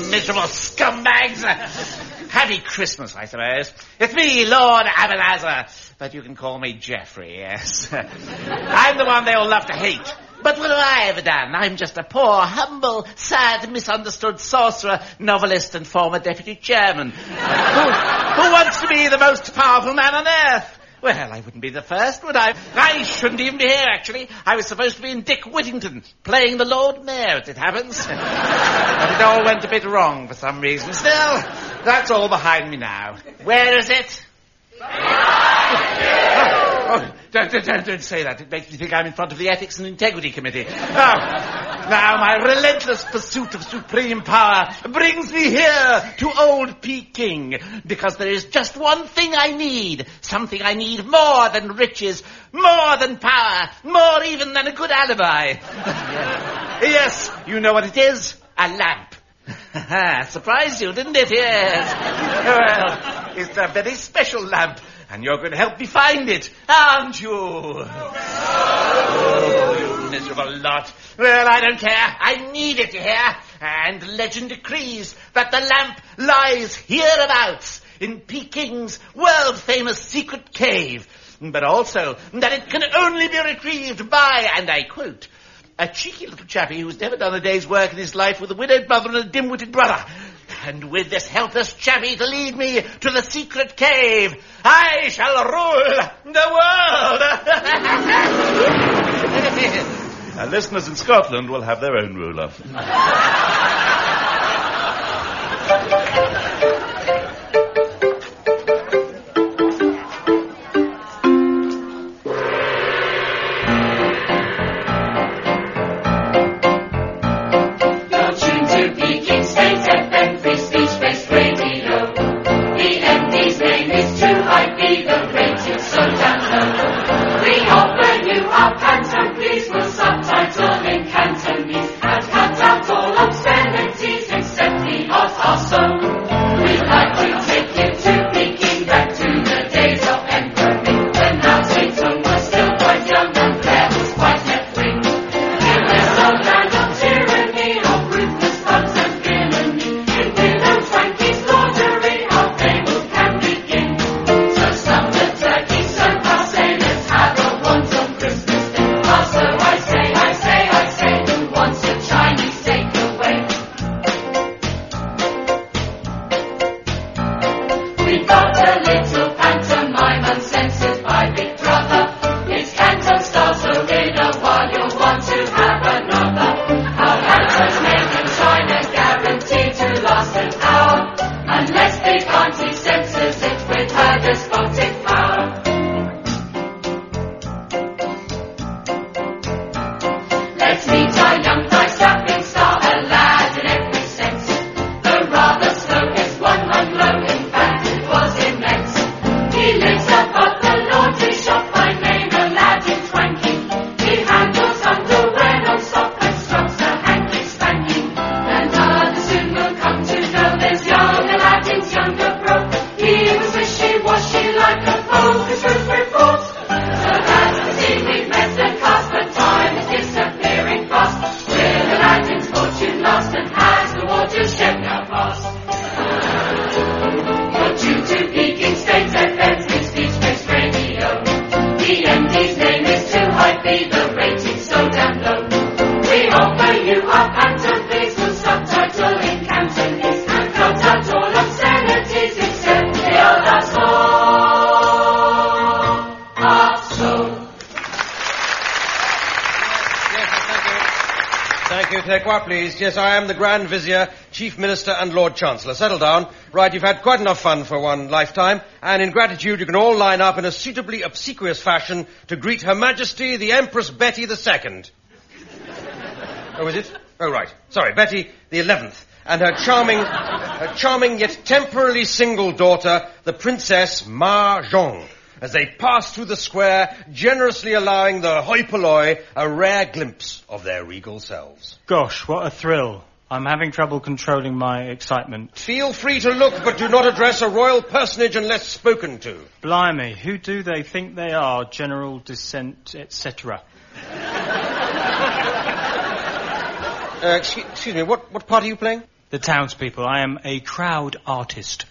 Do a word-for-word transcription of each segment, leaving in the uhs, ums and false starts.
miserable scumbags. Happy Christmas, I suppose. It's me, Lord Abernazer. But you can call me Geoffrey, yes. I'm the one they all love to hate. But what have I ever done? I'm just a poor, humble, sad, misunderstood sorcerer, novelist, and former deputy chairman. who, who wants to be the most powerful man on earth? Well, I wouldn't be the first, would I? I shouldn't even be here, actually. I was supposed to be in Dick Whittington, playing the Lord Mayor, as it happens. But it all went a bit wrong for some reason. Still, that's all behind me now. Where is it? Oh, oh, don't, don't, don't say that. It makes me think I'm in front of the Ethics and Integrity Committee. Oh, now my relentless pursuit of supreme power brings me here to old Peking, because there is just one thing I need, something I need more than riches, more than power, more even than a good alibi. Yes, you know what it is? A lamp. Surprised you, didn't it? Yes. Well, it's a very special lamp, and you're going to help me find it, aren't you? Oh, you miserable lot. Well, I don't care. I need it, you hear? And legend decrees that the lamp lies hereabouts in Peking's world-famous secret cave, but also that it can only be retrieved by, and I quote, a cheeky little chappie who's never done a day's work in his life with a widowed mother and a dim-witted brother. And with this helpless chappie to lead me to the secret cave, I shall rule the world. Our listeners in Scotland will have their own ruler. Please. Yes, I am the Grand Vizier, Chief Minister and Lord Chancellor. Settle down. Right, you've had quite enough fun for one lifetime, and in gratitude you can all line up in a suitably obsequious fashion to greet Her Majesty the Empress Betty the Second. Oh, is it? Oh, right. Sorry, Betty the Eleventh. And her charming, her charming yet temporarily single daughter, the Princess Ma Zhong, as they pass through the square, generously allowing the hoi polloi a rare glimpse of their regal selves. Gosh, what a thrill. I'm having trouble controlling my excitement. Feel free to look, but do not address a royal personage unless spoken to. Blimey, who do they think they are? General Descent, et cetera. uh, excuse, excuse me, what, what part are you playing? The townspeople. I am a crowd artist.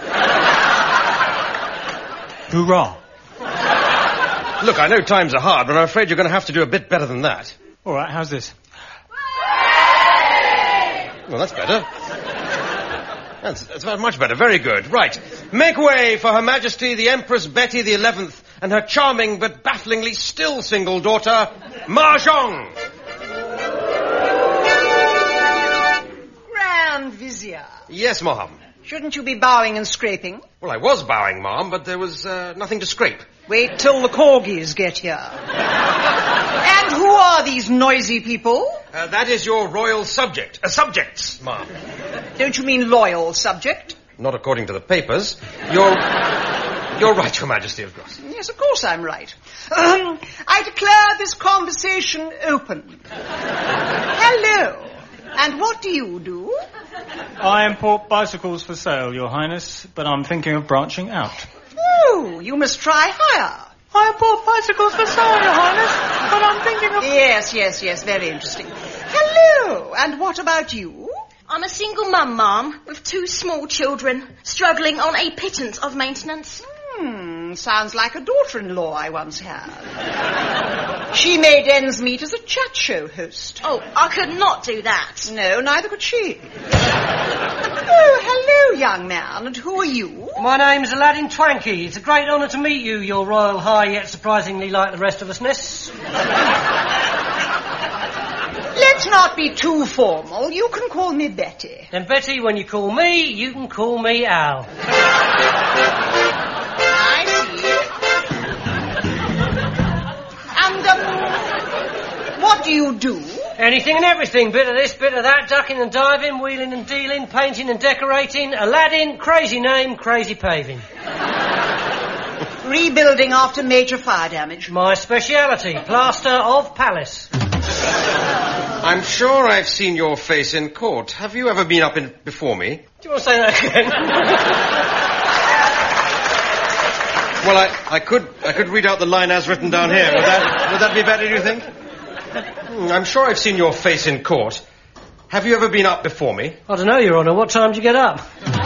Hoorah. Look, I know times are hard, but I'm afraid you're going to have to do a bit better than that. All right, how's this? Well, that's better. That's, that's much better. Very good. Right. Make way for Her Majesty the Empress Betty the Eleventh and her charming but bafflingly still single daughter, Mahjong. Grand Vizier. Yes, Ma'am. Shouldn't you be bowing and scraping? Well, I was bowing, Ma'am, but there was uh, nothing to scrape. Wait till the corgis get here. And who are these noisy people? Uh, that is your royal subject. Uh, subjects, Ma'am. Don't you mean loyal subject? Not according to the papers. You're... You're right, Your Majesty, of course. Yes, of course I'm right. Um, I declare this conversation open. Hello. And what do you do? I import bicycles for sale, Your Highness, but I'm thinking of branching out. Oh, you must try higher. I import bicycles for sale, Your Highness, but I'm thinking of... Yes, yes, yes, very interesting. Hello. And what about you? I'm a single mum, Ma'am, with two small children, struggling on a pittance of maintenance. Hmm, sounds like a daughter-in-law I once had. She made ends meet as a chat show host. Oh, I could not do that. No, neither could she. Oh, hello, young man. And who are you? My name's Aladdin Twanky. It's a great honour to meet you, your royal high, yet surprisingly like the rest of us, miss. Let's not be too formal. You can call me Betty. Then, Betty, when you call me, you can call me Al. I see. And, um, what do you do? Anything and everything. Bit of this, bit of that, ducking and diving, wheeling and dealing, painting and decorating. Aladdin, crazy name, crazy paving. Rebuilding after major fire damage. My speciality, plaster of Palace. I'm sure I've seen your face in court. Have you ever been up in before me? Do you want to say that again? Well, I, I could I could read out the line as written down here. Would that would that be better, do you think? Hmm, I'm sure I've seen your face in court. Have you ever been up before me? I don't know, Your Honour. What time did you get up?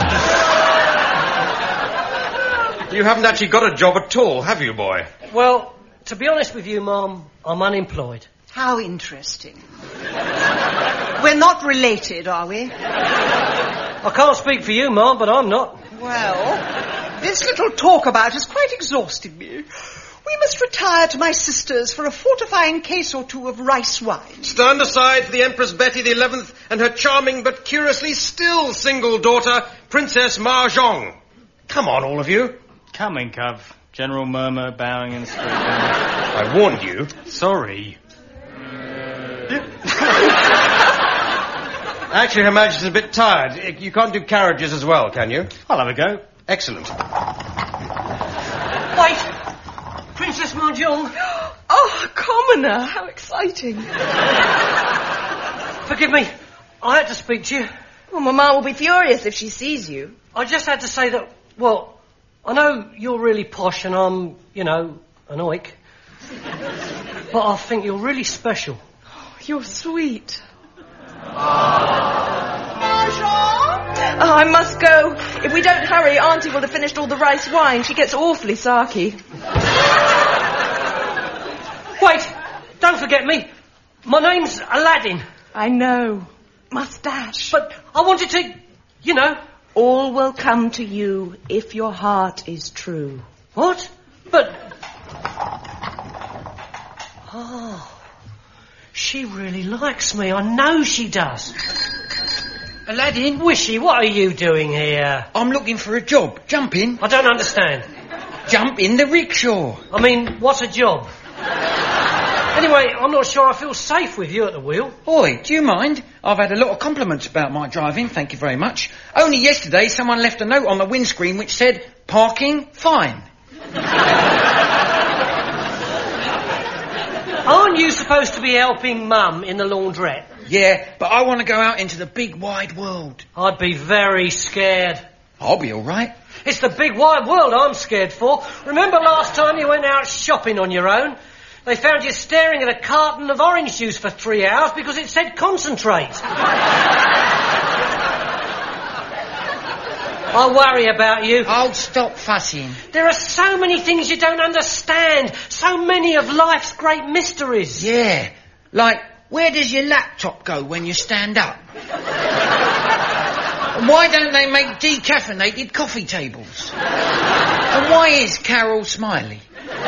You haven't actually got a job at all, have you, boy? Well, to be honest with you, Ma'am, I'm unemployed. How interesting. We're not related, are we? I can't speak for you, Ma'am, but I'm not. Well, this little talk about has quite exhausted me. We must retire to my sister's for a fortifying case or two of rice wine. Stand aside for the Empress Betty the Eleventh and her charming but curiously still single daughter, Princess Mahjong. Come on, all of you. Coming, Cov. General murmur, bowing and scraping. I warned you. Sorry. Actually, Her Majesty's a bit tired. You can't do carriages as well, can you? I'll have a go. Excellent. Wait! Princess Mahjong. Oh, a commoner. How exciting. Forgive me. I had to speak to you. Well, Mama will be furious if she sees you. I just had to say that, well, I know you're really posh and I'm, you know, an oik. But I think you're really special. Oh, you're sweet. Mahjong? Oh, I must go. If we don't hurry, Auntie will have finished all the rice wine. She gets awfully sarky. Wait! Don't forget me. My name's Aladdin. I know. Mustache. But I wanted to, you know... All will come to you if your heart is true. What? But... Oh... She really likes me. I know she does. Aladdin? Wishy, what are you doing here? I'm looking for a job. Jump in. I don't understand. Jump in the rickshaw. I mean, what's a job? Anyway, I'm not sure I feel safe with you at the wheel. Oi, do you mind? I've had a lot of compliments about my driving, thank you very much. Only yesterday someone left a note on the windscreen which said, parking, fine. Aren't you supposed to be helping Mum in the laundrette? Yeah, but I want to go out into the big wide world. I'd be very scared. I'll be all right. It's the big wide world I'm scared for. Remember last time you went out shopping on your own? They found you staring at a carton of orange juice for three hours because it said concentrate. I worry about you. Oh, stop fussing. There are so many things you don't understand. So many of life's great mysteries. Yeah, like, where does your laptop go when you stand up? And why don't they make decaffeinated coffee tables? And why is Carol Smiley?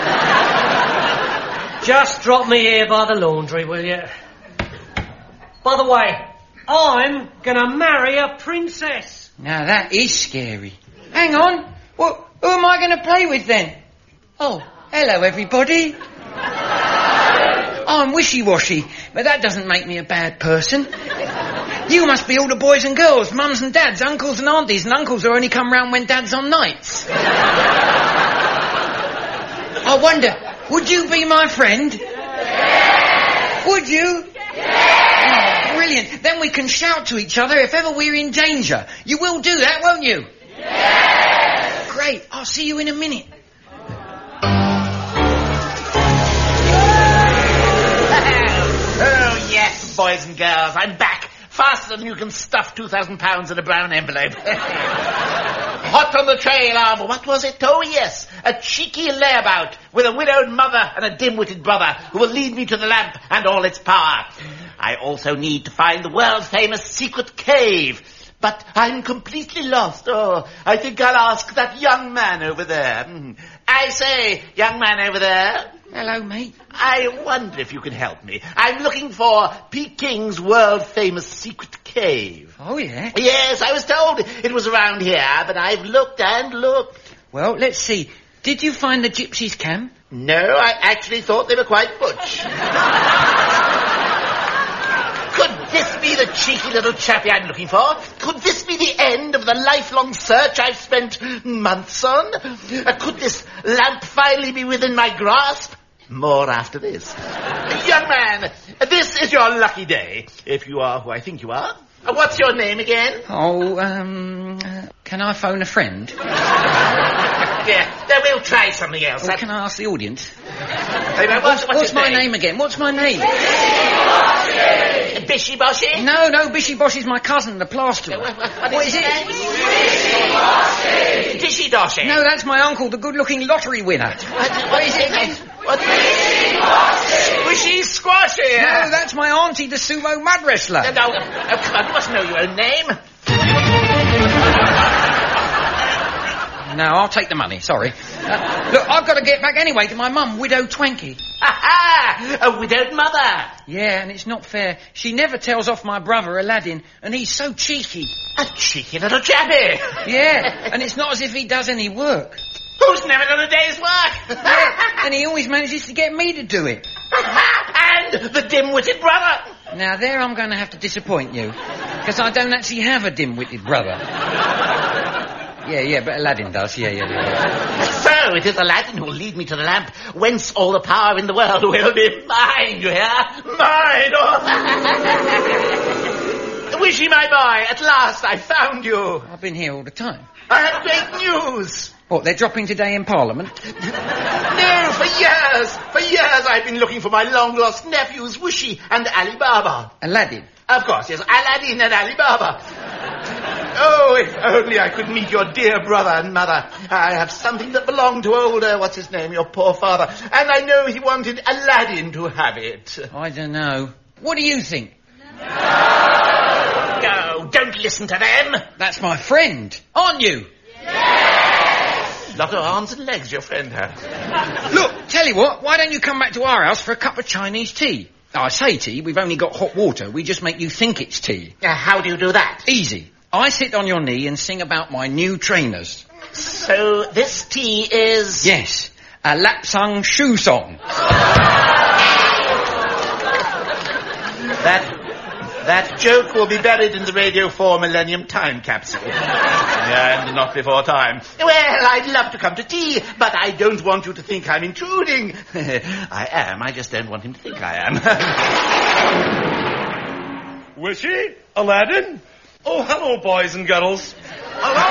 Just drop me here by the laundry, will you? By the way, I'm gonna marry a princess. Now that is scary. Hang on. Well, who am I going to play with then? Oh, hello everybody. I'm wishy-washy, but that doesn't make me a bad person. You must be all the boys and girls, mums and dads, uncles and aunties, and uncles who only come round when dad's on nights. I wonder, would you be my friend? Yes. Would you? Yes. Oh, brilliant. Then we can shout to each other if ever we're in danger. You will do that, won't you? Yes. Great. I'll see you in a minute. Oh, yes, boys and girls, I'm back. Faster than you can stuff two thousand pounds in a brown envelope. Hot on the trail of, what was it? Oh, yes, a cheeky layabout with a widowed mother and a dim-witted brother who will lead me to the lamp and all its power. I also need to find the world-famous secret cave. But I'm completely lost. Oh, I think I'll ask that young man over there. I say, young man over there. Hello, mate. I wonder if you can help me. I'm looking for Peking's world-famous secret cave. Oh, yeah? Yes, I was told it was around here, but I've looked and looked. Well, let's see. Did you find the gypsies' camp? No, I actually thought they were quite butch. Could this be the cheeky little chappie I'm looking for? Could this be the end of the lifelong search I've spent months on? Uh, could this lamp finally be within my grasp? More after this. Young man, this is your lucky day, if you are who I think you are. Uh, what's your name again? Oh, um, uh, can I phone a friend? Yeah, then we'll try something else. Or can I ask the audience? Hey, what's what's what's what's my name? name again? What's my name? Bishy Boshy? No, no, Bishy Boshy's my cousin, the plasterer. What, what, what, What is is his it? name? Dishy Doshy. No, that's my uncle, the good-looking lottery winner. What, what is it? What? Wishy Squashy. No, that's my auntie, the sumo mud wrestler. No, no, oh, come on, you must know your own name. No, I'll take the money, sorry. Uh, look, I've got to get back anyway to my mum, Widow Twanky. Ha ha! A widowed mother. Yeah, and it's not fair. She never tells off my brother, Aladdin, and he's so cheeky. A cheeky little chappie. Yeah, and it's not as if he does any work. Who's never done a day's work? Yeah, and he always manages to get me to do it. And the dim-witted brother. Now, there I'm going to have to disappoint you, because I don't actually have a dim-witted brother. Yeah, yeah, but Aladdin does, yeah, yeah, yeah. So, it is Aladdin who will lead me to the lamp, whence all the power in the world will be mine, you hear? Mine! Oh. Wishy, my boy, at last I found you. I've been here all the time. I have great news. What, they're dropping today in Parliament? No, for years, for years I've been looking for my long-lost nephews, Wishy and Ali Baba. Aladdin? Of course, yes, Aladdin and Ali Baba. Oh, if only I could meet your dear brother and mother. I have something that belonged to old, uh, what's his name, your poor father, and I know he wanted Aladdin to have it. I don't know. What do you think? No, don't listen to them. That's my friend, aren't you? Yes! Lot of arms and legs your friend has. Look, tell you what, why don't you come back to our house for a cup of Chinese tea? Oh, I say tea, we've only got hot water. We just make you think it's tea. Uh, how do you do that? Easy. I sit on your knee and sing about my new trainers. So this tea is... Yes, a Lapsang shoe song. That... That joke will be buried in the Radio four Millennium Time Capsule. Yeah, and not before time. Well, I'd love to come to tea, but I don't want you to think I'm intruding. I am, I just don't want him to think I am. Wishy? Aladdin? Oh, hello, boys and girls. Hello!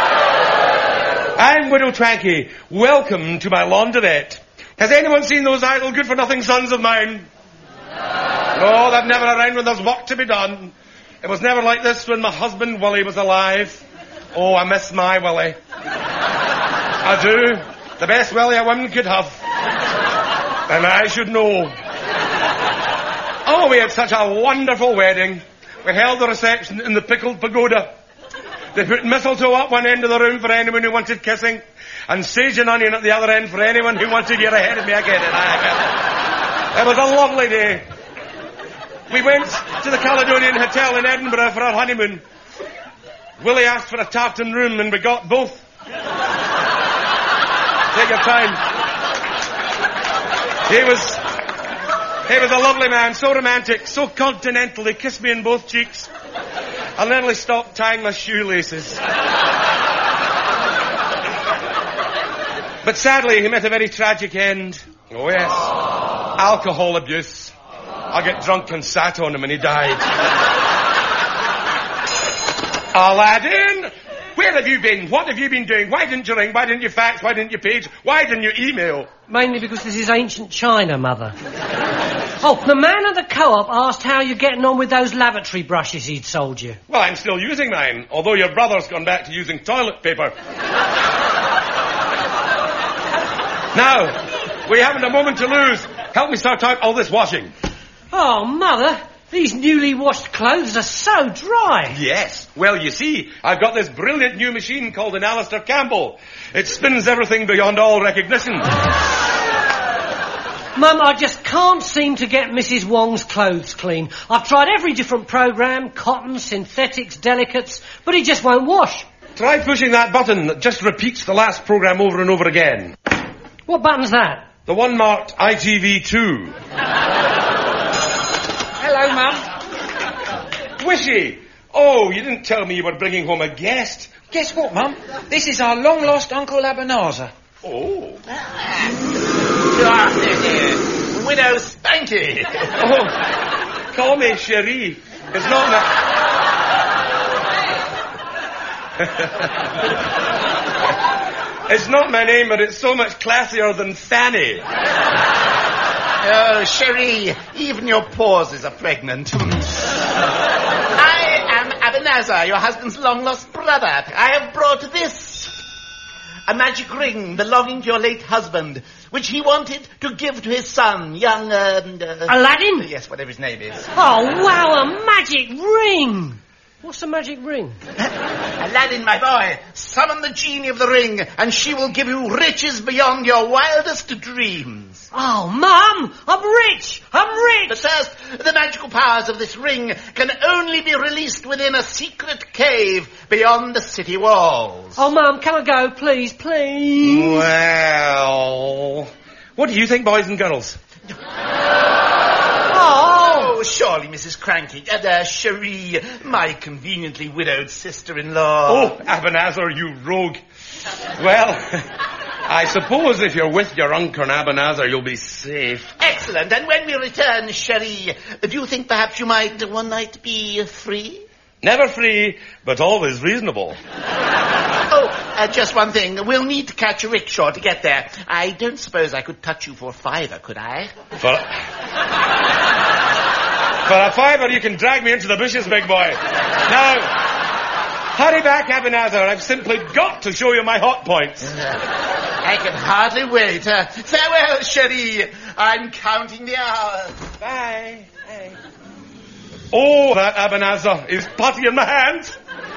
I'm Widow Twanky. Welcome to my laundrette. Has anyone seen those idle good-for-nothing sons of mine? No, they're never around when there's work to be done. It was never like this when my husband Willie was alive. Oh, I miss my Willie. I do. The best Willie a woman could have. And I should know. Oh, we had such a wonderful wedding. We held the reception in the Pickled Pagoda. They put mistletoe up one end of the room for anyone who wanted kissing, and sage and onion at the other end for anyone who wanted to get ahead of me again. It was a lovely day. We went to the Caledonian Hotel in Edinburgh for our honeymoon. Willie asked for a tartan room, and we got both. Take your time. He was... He was a lovely man, so romantic, so continental. He kissed me in both cheeks. I nearly stopped tying my shoelaces. But sadly, he met a very tragic end. Oh, yes. Alcohol abuse. I get drunk and sat on him and he died. Aladdin! Where have you been? What have you been doing? Why didn't you ring? Why didn't you fax? Why didn't you page? Why didn't you email? Mainly because this is ancient China, Mother. Oh, the man at the co-op asked how you're getting on with those lavatory brushes he'd sold you. Well, I'm still using mine, although your brother's gone back to using toilet paper. Now, we haven't a moment to lose. Help me sort out all this washing. Oh, Mother, these newly washed clothes are so dry. Yes. Well, you see, I've got this brilliant new machine called an Alistair Campbell. It spins everything beyond all recognition. Mum, I just can't seem to get Missus Wong's clothes clean. I've tried every different programme, cotton, synthetics, delicates, but he just won't wash. Try pushing that button that just repeats the last programme over and over again. What button's that? The one marked I T V two. Hello, Mum. Wishy! Oh, you didn't tell me you were bringing home a guest. Guess what, Mum? This is our long-lost Uncle Abanazar. Oh. Good afternoon, dear. Widow Spanky. Oh, call me Cherie. It's not my... It's not my name, but it's so much classier than Fanny. Oh, Cherie, even your pauses are pregnant. I am Abanazar, your husband's long-lost brother. I have brought this. A magic ring belonging to your late husband, which he wanted to give to his son, young... Uh, uh, Aladdin? Yes, whatever his name is. Oh, wow, a magic ring! What's a magic ring? Aladdin, my boy, summon the genie of the ring, and she will give you riches beyond your wildest dreams. Oh, Mum, I'm rich! I'm rich! But first, the magical powers of this ring can only be released within a secret cave beyond the city walls. Oh, Mum, can I go, please, please? Well... What do you think, boys and girls? Oh, surely, Missus Cranky, uh, uh, Cherie, my conveniently widowed sister-in-law. Oh, Abanazar, you rogue. Well, I suppose if you're with your uncle Abanazar, you'll be safe. Excellent. And when we return, Cherie, do you think perhaps you might one night be free? Never free, but always reasonable. Oh, uh, just one thing. We'll need to catch a rickshaw to get there. I don't suppose I could touch you for a fiver, could I? For, for a fiver, you can drag me into the bushes, big boy. Now, hurry back, Abanazar. I've simply got to show you my hot points. Uh, I can hardly wait. Uh, farewell, Cherie. I'm counting the hours. Bye. Bye. Oh, that Abanazar is putty in my hand.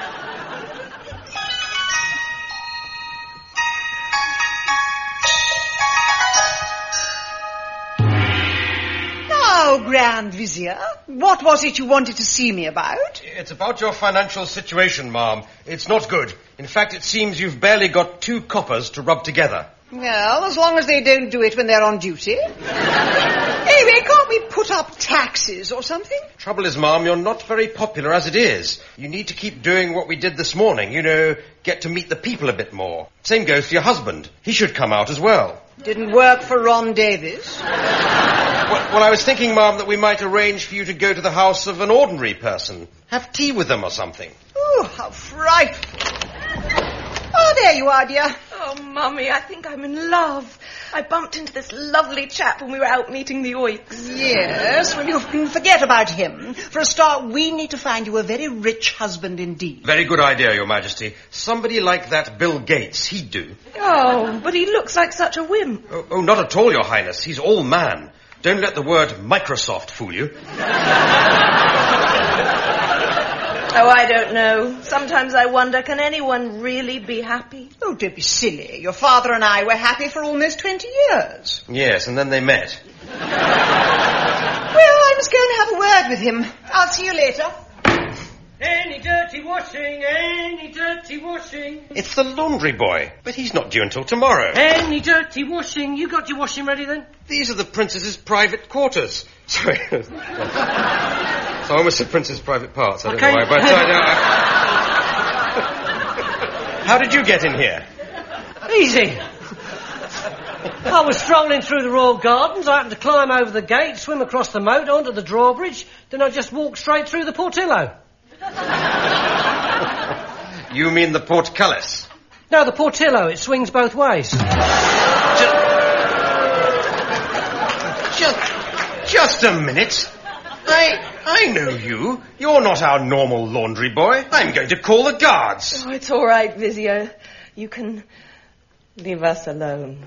Now, Grand Vizier, what was it you wanted to see me about? It's about your financial situation, ma'am. It's not good. In fact, it seems you've barely got two coppers to rub together. Well, as long as they don't do it when they're on duty. Anyway, can't we put up taxes or something? Trouble is, ma'am, you're not very popular as it is. You need to keep doing what we did this morning. You know, get to meet the people a bit more. Same goes for your husband. He should come out as well. Didn't work for Ron Davis. Well, well, I was thinking, ma'am, that we might arrange for you to go to the house of an ordinary person. Have tea with them or something. Oh, how frightful. Oh, there you are, dear. Oh, Mummy, I think I'm in love. I bumped into this lovely chap when we were out meeting the Oiks. Yes, well, you can forget about him. For a start, we need to find you a very rich husband indeed. Very good idea, Your Majesty. Somebody like that Bill Gates, he'd do. Oh, but he looks like such a wimp. Oh, oh not at all, Your Highness. He's all man. Don't let the word Microsoft fool you. Oh, I don't know. Sometimes I wonder, can anyone really be happy? Oh, don't be silly. Your father and I were happy for almost twenty years. Yes, and then they met. Well, I must go and have a word with him. I'll see you later. Any dirty washing, any dirty washing. It's the laundry boy, but he's not due until tomorrow. Any dirty washing. You got your washing ready then? These are the princess's private quarters. Sorry. So I almost said princess's private parts. I don't Okay. know why, but... Uh, no, I... How did you get in here? Easy. I was strolling through the Royal Gardens. I happened to climb over the gate, swim across the moat onto the drawbridge. Then I just walked straight through the portillo. You mean the portcullis? No, the portillo. It swings both ways. Just, just, just a minute. I, I know you. You're not our normal laundry boy. I'm going to call the guards. Oh, it's all right, Vizio. You can leave us alone.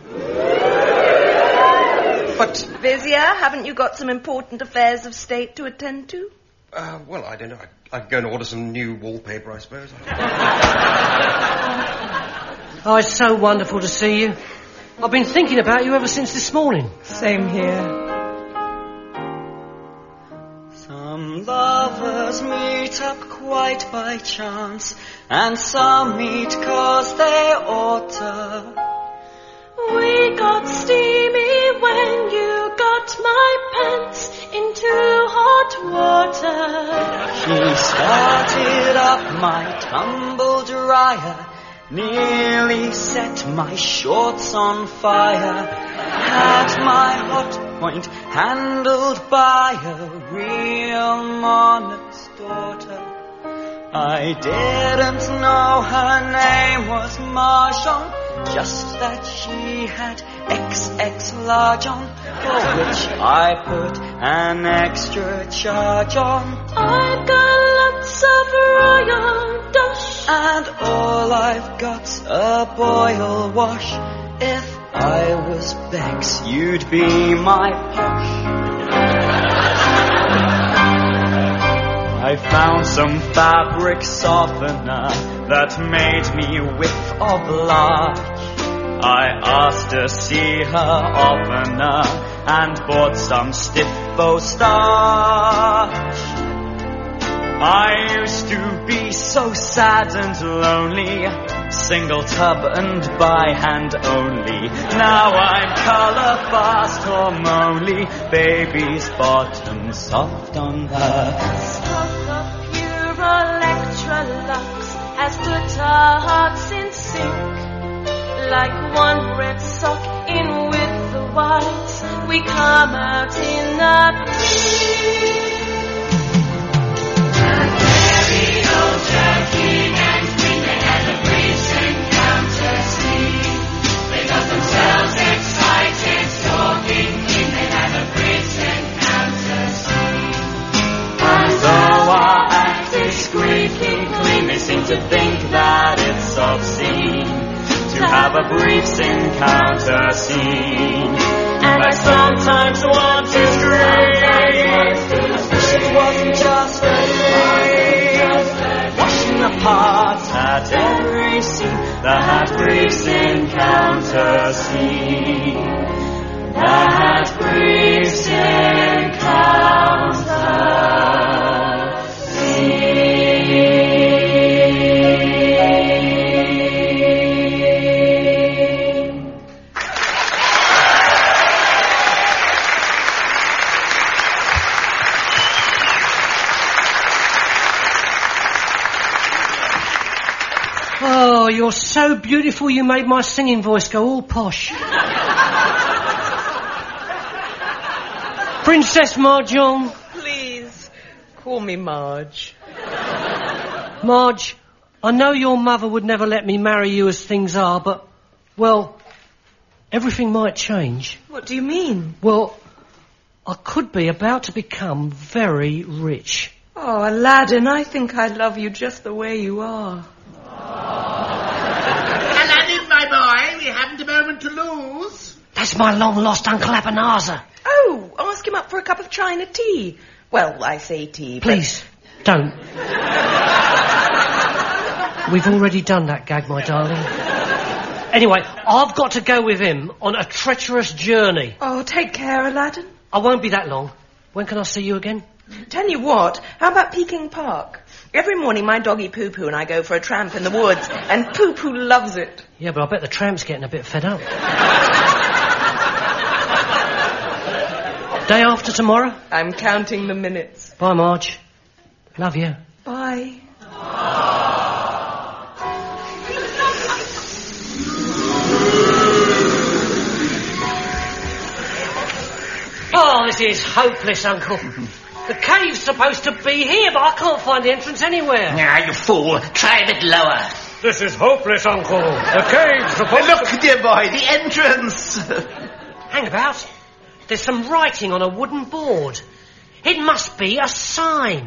But... Vizia, haven't you got some important affairs of state to attend to? Uh, well, I don't know. I, I'd go and order some new wallpaper, I suppose. Oh, it's so wonderful to see you. I've been thinking about you ever since this morning. Same here. Some lovers meet up quite by chance, and some meet 'cause they ought to. We got steamy when you got my pants into hot water. She started up my tumble dryer, nearly set my shorts on fire, had my hot point handled by a real monarch's daughter. I didn't know her name was Mahjong, just that she had X X large on, for which I put an extra charge on. I've got lots of royal dosh, and all I've got's a boil wash. If I was Bex, you'd be my posh. I found some fabric softener that made me whiff of larch. I asked to see her oftener and bought some stiff faux starch. I used to be so sad and lonely, single tub and by hand only. Now I'm colour fast, hormonally, baby's bottom soft on her. stock of pure Electrolux has put our hearts in sync. Like one red sock in with the whites, we come out in a pink. Very old king and queen, they had a brief encounter scene. They got themselves excited, talking in, they had a brief encounter scene. And though our act is squeaky clean, they seem to think that it's obscene to have a brief encounter scene. And I sometimes want to scream, it wasn't just a dream. Washing the parts at every scene, that brief encounter scene. That brief encounter scene. Oh, you're so beautiful you made my singing voice go all posh. Princess Mahjong. Please, call me Marge. Marge, I know your mother would never let me marry you as things are, but Well, everything might change. What do you mean? Well, I could be about to become very rich. Oh, Aladdin, I think I love you just the way you are. Aladdin, my boy, we haven't a moment to lose. That's my long-lost Uncle Abanazar. Oh, ask him up for a cup of China tea. Well, I say tea, but... Please, don't. We've already done that gag, my darling. Anyway, I've got to go with him on a treacherous journey. Oh, take care, Aladdin. I won't be that long. When can I see you again? Tell you what, how about Peking Park? Every morning my doggy Poo-Poo and I go for a tramp in the woods, and Poo-Poo loves it. Yeah, but I bet the tramp's getting a bit fed up. Day after tomorrow? I'm counting the minutes. Bye, Marge. Love you. Bye. Oh, this is hopeless, Uncle. The cave's supposed to be here, but I can't find the entrance anywhere. Ah, you fool. Try a bit lower. This is hopeless, Uncle. The cave's supposed Look, to... dear boy, the entrance. Hang about. There's some writing on a wooden board. It must be a sign.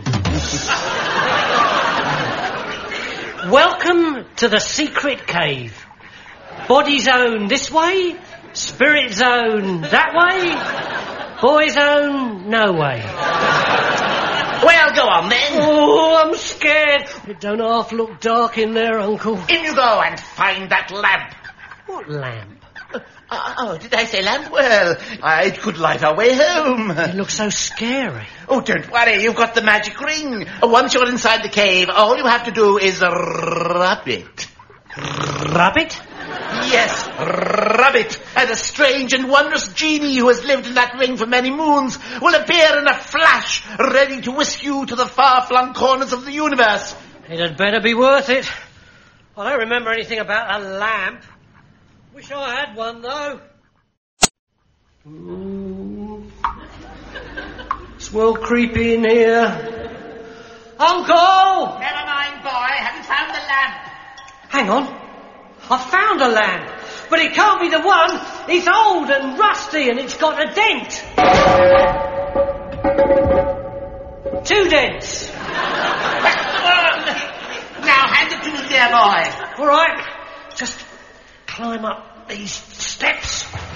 Welcome to the secret cave. Body zone this way, spirit zone that way, boy zone no way. Well, go on then. Oh, I'm scared. It don't half look dark in there, Uncle. In you go and find that lamp. What lamp? Uh, oh, did I say lamp? Well, uh, it could light our way home. It looks so scary. Oh, don't worry, you've got the magic ring. Uh, once you're inside the cave, all you have to do is rub it. Rub it? Yes, rub it. And a strange and wondrous genie who has lived in that ring for many moons will appear in a flash, ready to whisk you to the far-flung corners of the universe. It had better be worth it. I don't remember anything about a lamp. Wish I had one, though. Ooh. It's well creepy in here. Uncle! Never mind, boy. Have you found the lamp? Hang on. I found a lamp. But it can't be the one. It's old and rusty and it's got a dent. Two dents. Now hand it to me, dear boy. All right. Just climb up these steps. Ah!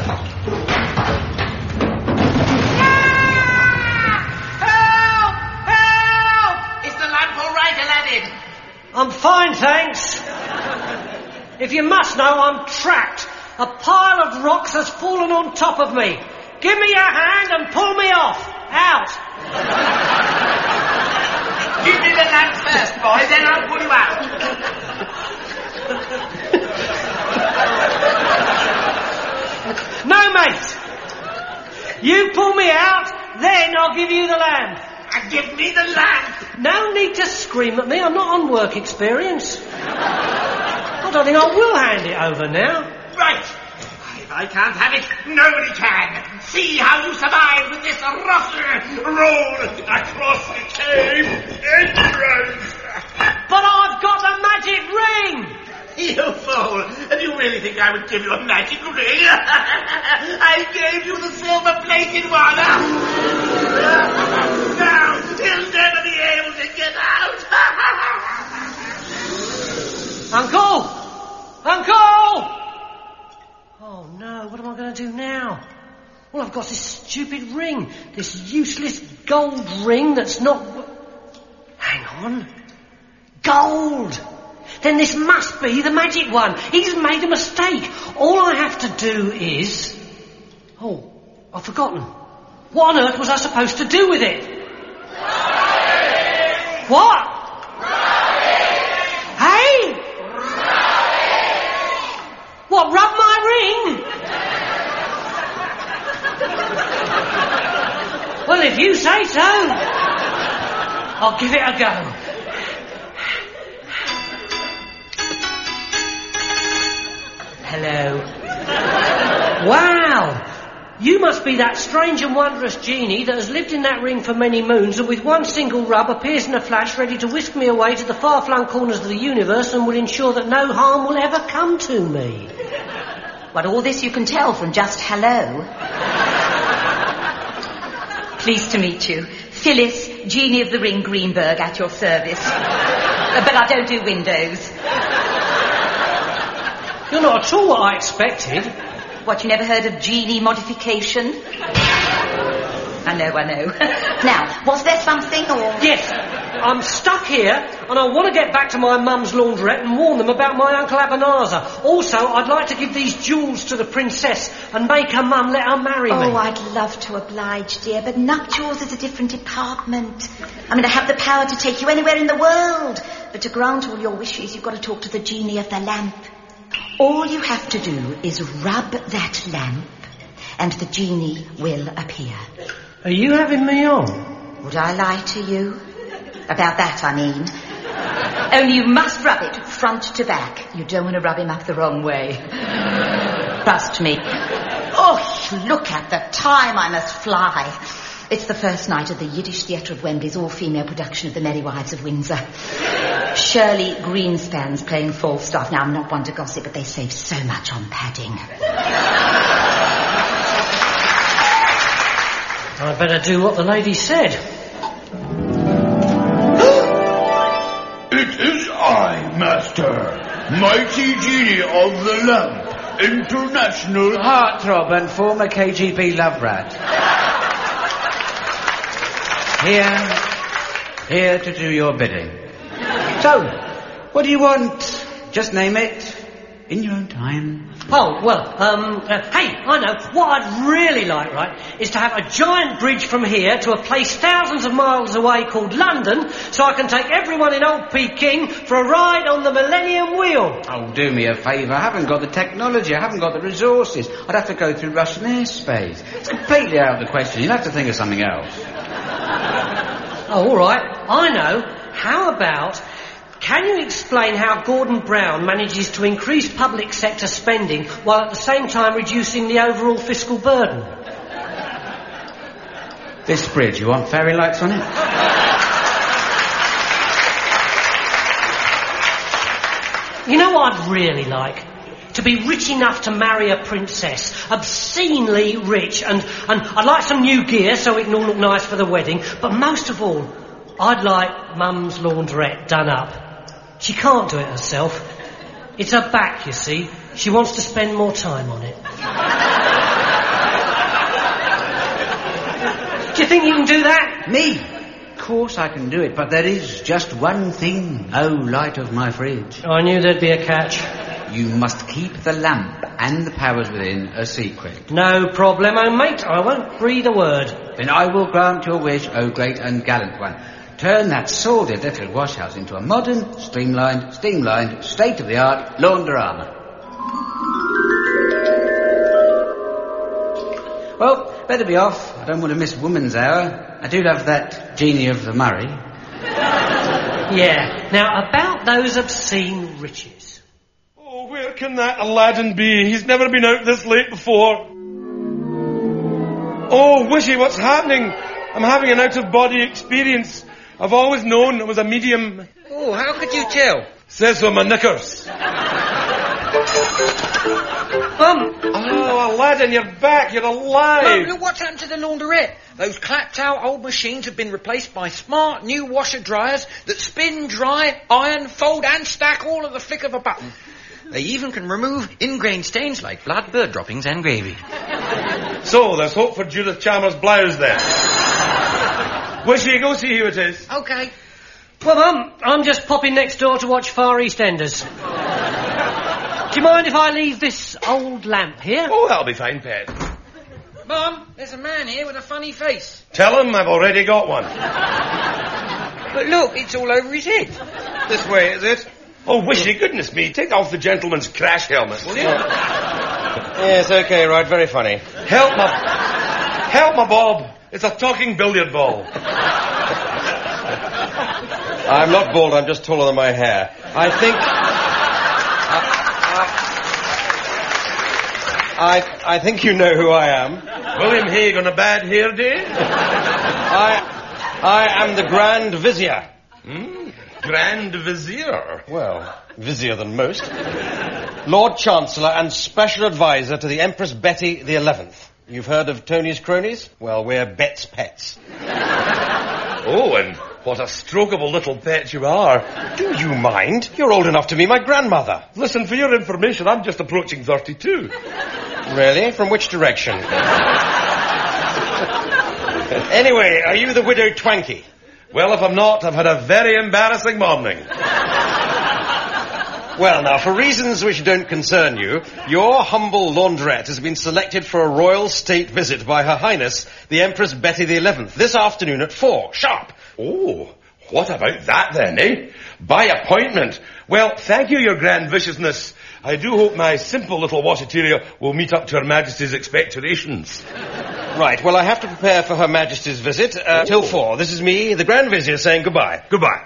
Help! Help! Is the lamp all right, Aladdin? I'm fine, thanks. If you must know, I'm trapped. A pile of rocks has fallen on top of me. Give me your hand and pull me off. Out. Give me the lamp first, boy, then I'll pull you out. No, mate. You pull me out, then I'll give you the lamp. And give me the lamp. No need to scream at me. I'm not on work experience. I don't think I will hand it over now. Right. If I can't have it, nobody can. See how you survive with this rough roll across the cave entrance. But I've got the magic ring. You fool! And you really think I would give you a magic ring? I gave you the silver-plated one! Now, he'll never be able to get out! Uncle! Uncle! Oh, no, what am I going to do now? Well, I've got this stupid ring, this useless gold ring that's not... Hang on. Gold! Then this must be the magic one. He's made a mistake. All I have to do is... Oh, I've forgotten. What on earth was I supposed to do with it? Rub it! What? Rub it! Hey? Rub it! What, rub my ring? Well, if you say so, I'll give it a go. Hello. Wow! You must be that strange and wondrous genie that has lived in that ring for many moons and with one single rub appears in a flash ready to whisk me away to the far-flung corners of the universe and will ensure that no harm will ever come to me. But all this you can tell from just hello. Pleased to meet you. Phyllis, Genie of the Ring Greenberg, at your service. Uh, but I don't do windows. You're not at all what I expected. What, you never heard of genie modification? I know, I know. Now, was there something, or...? Yes, I'm stuck here, and I want to get back to my mum's laundrette and warn them about my Uncle Abanazar. Also, I'd like to give these jewels to the princess and make her mum let her marry me. Oh, I'd love to oblige, dear, but nuptials is a different department. I mean, I have the power to take you anywhere in the world, but to grant all your wishes, you've got to talk to the genie of the lamp. All you have to do is rub that lamp, and the genie will appear. Are you having me on? Would I lie to you? About that, I mean. Only you must rub it front to back. You don't want to rub him up the wrong way. Trust me. Oh, look at the time. I must fly. It's the first night of the Yiddish Theatre of Wembley's all-female production of The Merry Wives of Windsor. Shirley Greenspan's playing Falstaff. Now, I'm not one to gossip, but they save so much on padding. I'd better do what the lady said. It is I, Master, mighty genie of the lamp, international heartthrob and former K G B love rat. Here, here to do your bidding. So, what do you want? Just name it. In your own time. Oh, well, um, uh, hey, I know. What I'd really like, right, is to have a giant bridge from here to a place thousands of miles away called London, so I can take everyone in Old Peking for a ride on the Millennium Wheel. Oh, do me a favour. I haven't got the technology. I haven't got the resources. I'd have to go through Russian airspace. It's completely out of the question. You'll have to think of something else. Oh, all right. I know. How about... Can you explain how Gordon Brown manages to increase public sector spending while at the same time reducing the overall fiscal burden? This bridge, you want fairy lights on it? You know what I'd really like? To be rich enough to marry a princess. Obscenely rich. And, and I'd like some new gear so it can all look nice for the wedding. But most of all, I'd like Mum's laundrette done up. She can't do it herself. It's her back, you see. She wants to spend more time on it. Do you think you can do that? Me? Of course I can do it, but there is just one thing, oh light of my fridge. I knew there'd be a catch. You must keep the lamp and the powers within a secret. No problemo, mate. I won't breathe a word. Then I will grant your wish, oh great and gallant one. Turn that sordid little washhouse into a modern, streamlined, steamlined, state-of-the-art laundrama. Well, better be off. I don't want to miss woman's hour. I do love that genie of the Murray. Yeah. Now, about those obscene riches. Oh, where can that Aladdin be? He's never been out this late before. Oh, Wishy, what's happening? I'm having an out-of-body experience. I've always known it was a medium. Oh, how could you tell? Says so my knickers. Um, oh, Aladdin, you're back. You're alive. Mum, look what's happened to the laundrette. Those clapped-out old machines have been replaced by smart new washer-dryers that spin, dry, iron, fold and stack all at the flick of a button. They even can remove ingrained stains like blood, bird droppings and gravy. So, there's hope for Judith Chalmers' blouse then. Wishy, go see who it is. Okay. Well, Mum, I'm just popping next door to watch Far East Enders. Do you mind if I leave this old lamp here? Oh, that'll be fine, pet. Mum, there's a man here with a funny face. Tell him I've already got one. But look, it's all over his head. This way, is it? Oh, Wishy, goodness me, take off the gentleman's crash helmet, will you? Yes, okay, right, very funny. Help my... Help my Bob. It's a talking billiard ball. I'm not bald, I'm just taller than my hair. I think... I, I, I think you know who I am. William Hague on a bad hair day? I... I am the Grand Vizier. Mm, Grand Vizier? Well, busier than most. Lord Chancellor and Special Advisor to the Empress Betty the Eleventh. You've heard of Tony's cronies? Well, we're Bet's pets. Oh, and what a strokeable little pet you are. Do you mind? You're old enough to be my grandmother. Listen, for your information, I'm just approaching thirty-two. Really? From which direction? Anyway, are you the widow Twanky? Well, if I'm not, I've had a very embarrassing morning. Well, now, for reasons which don't concern you, your humble laundrette has been selected for a royal state visit by Her Highness, the Empress Betty the Eleventh, this afternoon at four, sharp. Oh, what about that then, eh? By appointment. Well, thank you, your grand viciousness. I do hope my simple little washateria will meet up to Her Majesty's expectorations. Right, well, I have to prepare for Her Majesty's visit uh, oh. till four. This is me, the Grand Vizier, saying goodbye. Goodbye.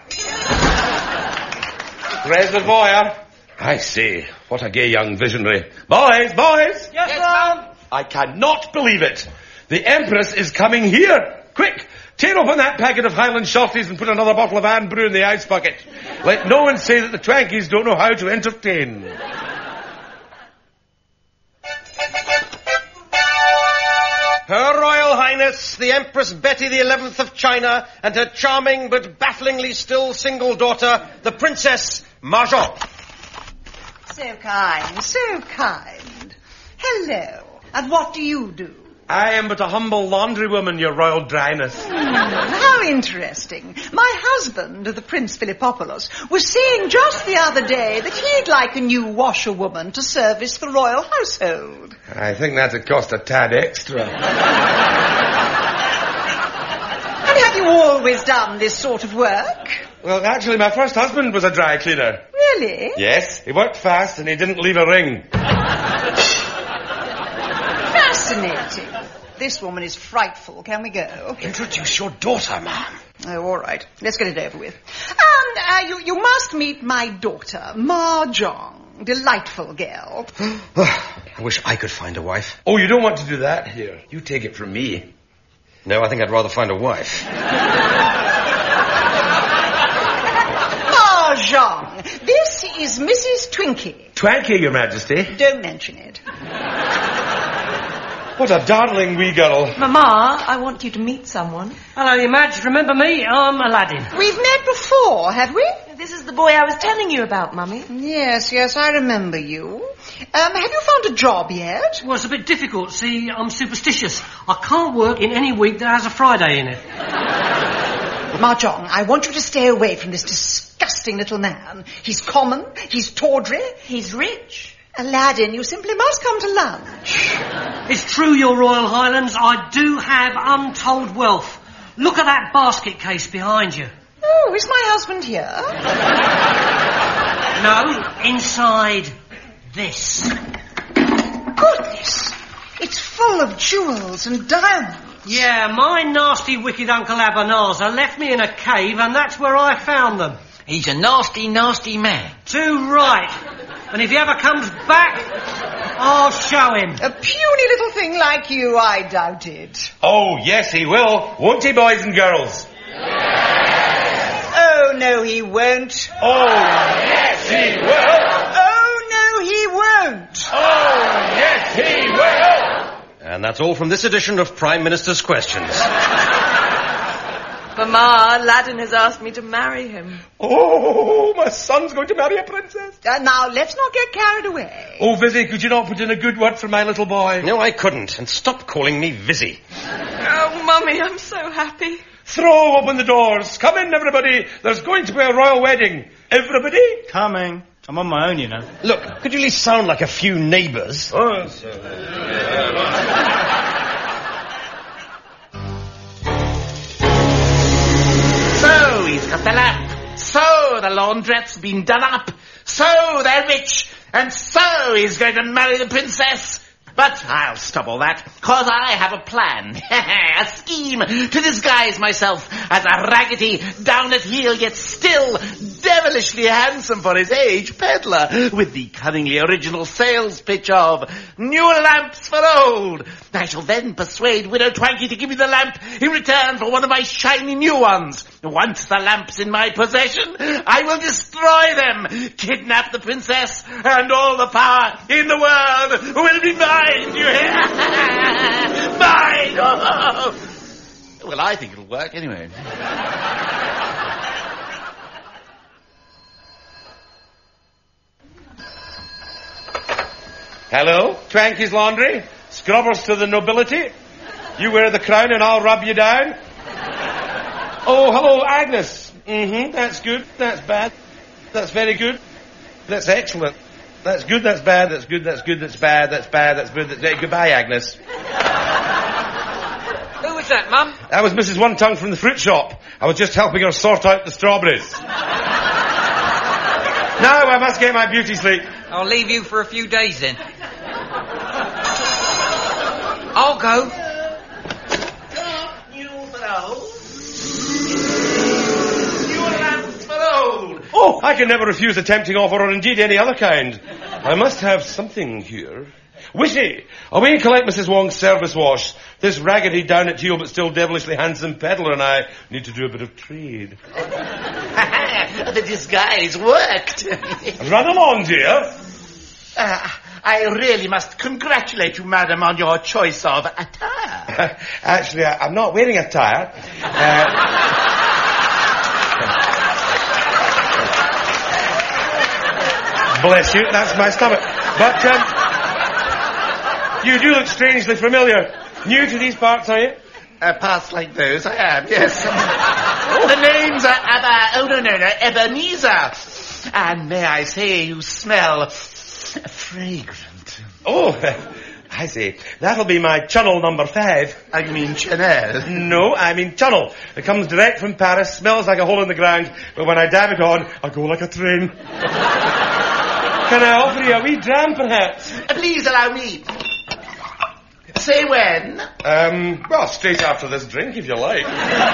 Reservoir. I say, what a gay young visionary. Boys, boys! Yes, ma'am! I cannot believe it. The Empress is coming here. Quick, tear open that packet of Highland Shorties and put another bottle of Anne Brew in the ice bucket. Let no one say that the Twankies don't know how to entertain. Her Royal Highness, the Empress Betty the Eleventh of China, and her charming but bafflingly still single daughter, the Princess Mahjong. So kind, so kind. Hello. And what do you do? I am but a humble laundrywoman, your royal dryness. Mm, how interesting. My husband, the Prince Philippopoulos, was saying just the other day that he'd like a new washerwoman to service the royal household. I think that'd cost a tad extra. And have you always done this sort of work? Well, actually, my first husband was a dry cleaner. Really? Yes, he worked fast and he didn't leave a ring. Fascinating. This woman is frightful. Can we go? Introduce your daughter, ma'am. Oh, all right. Let's get it over with. And uh, you, you must meet my daughter, Mahjong. Delightful girl. I wish I could find a wife. Oh, you don't want to do that? Here, you take it from me. No, I think I'd rather find a wife. Mahjong, this is Missus Twinkie. Twanky, your majesty. Don't mention it. What a darling wee girl. Mama, I want you to meet someone. Hello, you Madge. Remember me? I'm Aladdin. We've met before, have we? This is the boy I was telling you about, Mummy. Yes, yes, I remember you. Um, have you found a job yet? Well, it's a bit difficult. See, I'm superstitious. I can't work in any week that has a Friday in it. Mahjong, I want you to stay away from this disgusting little man. He's common, he's tawdry, he's rich. Aladdin, you simply must come to lunch. It's true, your Royal Highlands. I do have untold wealth. Look at that basket case behind you. Oh, is my husband here? No, inside this. Goodness, it's full of jewels and diamonds. Yeah, my nasty, wicked Uncle Abanazar left me in a cave, and that's where I found them. He's a nasty, nasty man. Too right. And if he ever comes back, I'll show him. A puny little thing like you, I doubt it. Oh, yes, he will. Won't he, boys and girls? Oh, no, he won't. Oh, yes, he will. Oh, no, he won't. Oh, yes, he will. And that's all from this edition of Prime Minister's Questions. Mama, Aladdin has asked me to marry him. Oh, my son's going to marry a princess. Uh, now, let's not get carried away. Oh, Vizzy, could you not put in a good word for my little boy? No, I couldn't. And stop calling me Vizzy. Oh, Mummy, I'm so happy. Throw open the doors. Come in, everybody. There's going to be a royal wedding. Everybody? Coming. I'm on my own, you know. Look, could you at least sound like a few neighbours? Oh, So, he's got the lamp. So, the laundrette's been done up. So, they're rich. And so, he's going to marry the princess. But I'll stop all that, cause I have a plan. A scheme to disguise myself as a raggedy, down-at-heel, yet still devilishly handsome for his age peddler with the cunningly original sales pitch of new lamps for old. I shall then persuade Widow Twankey to give me the lamp in return for one of my shiny new ones. Once the lamp's in my possession, I will destroy them, kidnap the princess, and all the power in the world will be mine, you hear? Mine! Oh. Well, I think it'll work anyway. Hello, Twankey's Laundry. Scrubbers to the nobility. You wear the crown and I'll rub you down. Oh, hello, Agnes. Mm-hmm, that's good, that's bad. That's very good. That's excellent. That's good, that's bad, that's good, that's good, that's bad, that's bad, that's good, that's bad. Goodbye, Agnes. Who was that, Mum? That was Missus One Tongue from the fruit shop. I was just helping her sort out the strawberries. Now I must get my beauty sleep. I'll leave you for a few days then. I'll go. New for old. New lamps for old. Oh, I can never refuse a tempting offer or indeed any other kind. I must have something here. Wishy, away and collect Missus Wong's service wash. This raggedy down at heel but still devilishly handsome peddler and I need to do a bit of trade. The disguise worked. Run along, dear. Uh, I really must congratulate you, madam, on your choice of attire. Actually, I, I'm not wearing attire. Uh, bless you, that's my stomach. But, um, you do look strangely familiar. New to these parts, are you? Uh, parts like those, I am, yes. The names are Abba, oh no, no, no, Ebenezer. And may I say, you smell fragrant. Oh, I see. That'll be my Channel number five. I mean Chanel. No, I mean Channel. It comes direct from Paris, smells like a hole in the ground, but when I dab it on, I go like a train. Can I offer you a wee dram, perhaps? Please allow me. Say when? Um, well, straight after this drink, if you like.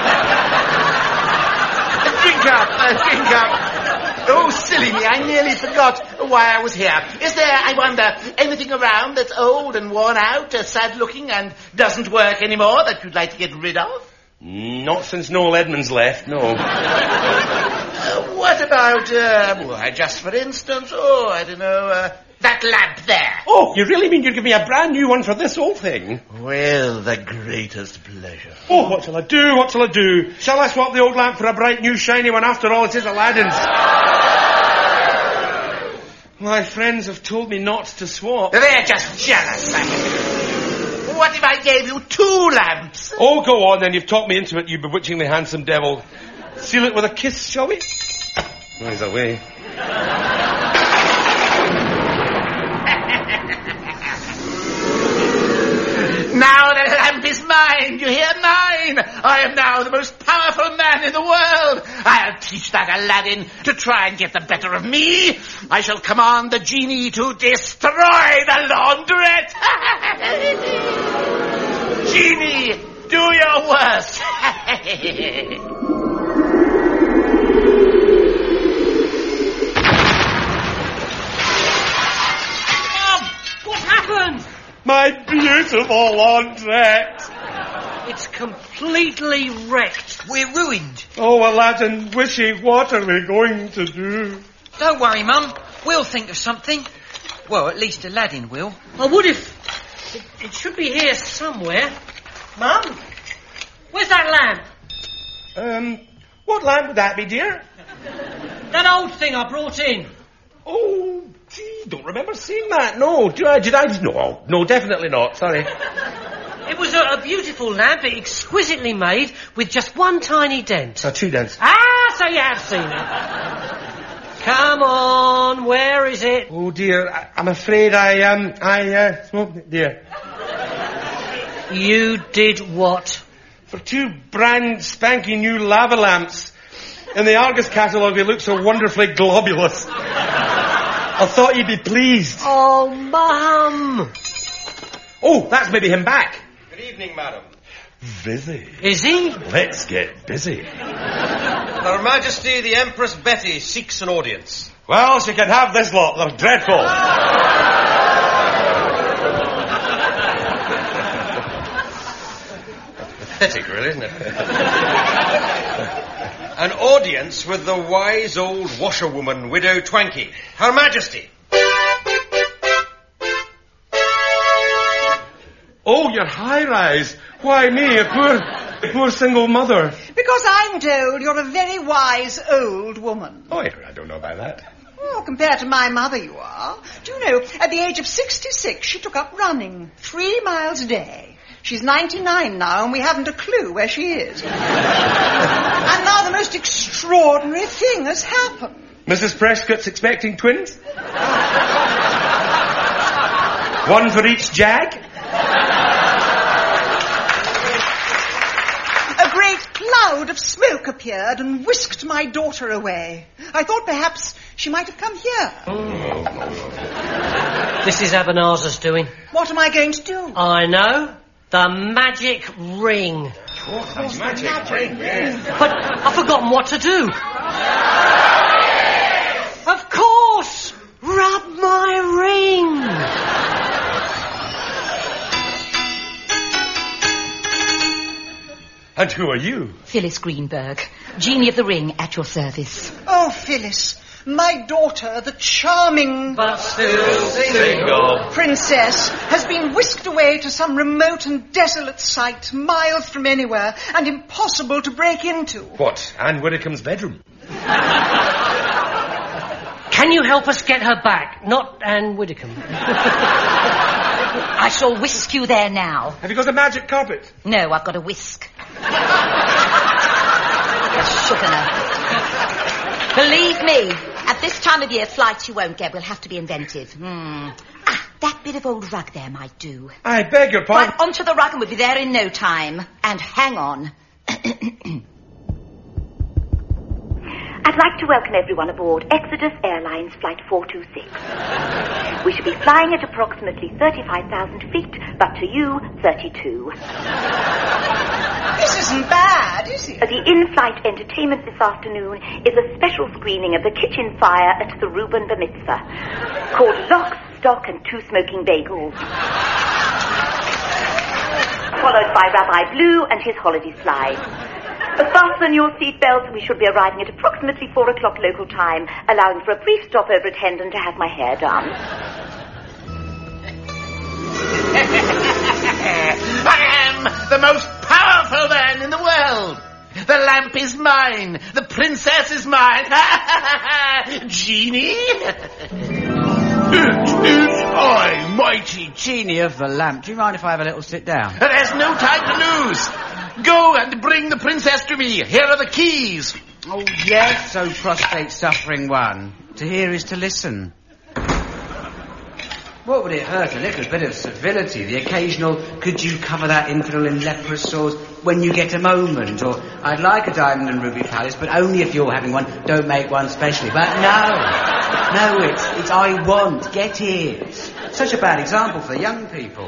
Drink up, uh, drink up. Oh, silly me, I nearly forgot why I was here. Is there, I wonder, anything around that's old and worn out, uh, sad-looking, and doesn't work anymore that you'd like to get rid of? Not since Noel Edmonds left, no. uh, what about, uh, well, just for instance, oh, I don't know, uh, that lamp there. Oh, you really mean you'd give me a brand new one for this old thing? Well, the greatest pleasure. Oh, what shall I do? What shall I do? Shall I swap the old lamp for a bright new shiny one? After all, it is Aladdin's. My friends have told me not to swap. They're just jealous. What if I gave you two lamps? Oh, go on then. You've talked me into it, you bewitchingly handsome devil. Seal it with a kiss, shall we? Oh, he's away. Now the lamp is mine, you hear? Mine! I am now the most powerful man in the world. I'll teach that Aladdin to try and get the better of me. I shall command the genie to destroy the laundrette. Genie, do your worst. Mum, what happened? My beautiful laundrette. It's completely wrecked. We're ruined. Oh, Aladdin, Wishy, what are we going to do? Don't worry, Mum. We'll think of something. Well, at least Aladdin will. I would if... It, it should be here somewhere. Mum, where's that lamp? Um, what lamp would that be, dear? That old thing I brought in. Oh, gee, don't remember seeing that. No, did I? Did I? No, no, definitely not. Sorry. It was a, a beautiful lamp, exquisitely made, with just one tiny dent. Uh, two dents. Ah, so you have seen it. Come on, where is it? Oh dear, I, I'm afraid I um I uh, smoked it, dear. You did what? For two brand spanking new lava lamps. In the Argus catalogue, they look so wonderfully globulous. I thought you'd be pleased. Oh, Mum! Oh, that's maybe him back. Good evening, madam. Busy. Is he? Let's get busy. Her Majesty the Empress Betty seeks an audience. Well, she can have this lot. They're dreadful. Pathetic, really, isn't it? An audience with the wise old washerwoman, Widow Twankey. Her Majesty. Oh, your high-rise. Why me, a poor, poor single mother? Because I'm told you're a very wise old woman. Oh, I don't know about that. Oh, compared to my mother you are. Do you know, at the age of sixty-six, she took up running. Three miles a day. She's ninety-nine now, and we haven't a clue where she is. And now the most extraordinary thing has happened. Missus Prescott's expecting twins? One for each jag? A great cloud of smoke appeared and whisked my daughter away. I thought perhaps she might have come here. This is Abanazar's doing. What am I going to do? I know. The magic ring. What a magic ring, yes. But I've forgotten what to do. Of course! Rub my ring! And who are you? Phyllis Greenberg, Genie of the Ring, at your service. Oh, Phyllis, my daughter, the charming... But still single. Princess, has been whisked away to some remote and desolate site, miles from anywhere, and impossible to break into. What, Anne Widdicombe's bedroom? can you help us get her back? Not Anne Widdicombe. I shall whisk you there now. Have you got a magic carpet? No, I've got a whisk. Sugar enough. Believe me, at this time of year, flights you won't get. We'll have to be inventive. Hmm. Ah, that bit of old rug there might do. I beg your pardon? Right onto the rug and we'll be there in no time. And hang on. I'd like to welcome everyone aboard Exodus Airlines Flight four two six. We should be flying at approximately thirty-five thousand feet, but to you, thirty-two. This isn't bad, is it? The in-flight entertainment this afternoon is a special screening of The Kitchen Fire at the Reuben Bar Mitzvah, called Lock, Stock and Two Smoking Bagels. Followed by Rabbi Blue and his holiday slide. Fasten your seatbelts. We should be arriving at approximately four o'clock local time, allowing for a brief stopover at Hendon to have my hair done. I am the most powerful man in the world. The lamp is mine. The princess is mine. Genie? It is I, mighty Genie of the lamp. Do you mind if I have a little sit down? There's no time to lose. Go and bring the princess to me. Here are the keys. Oh, yes, so prostate-suffering one. To hear is to listen. What would it hurt? A little bit of civility. The occasional, could you cover that infidel in leprous sores when you get a moment? Or, I'd like a diamond and ruby palace, but only if you're having one. Don't make one specially. But no. No, it's, it's I want. Get here. Such a bad example for the young people.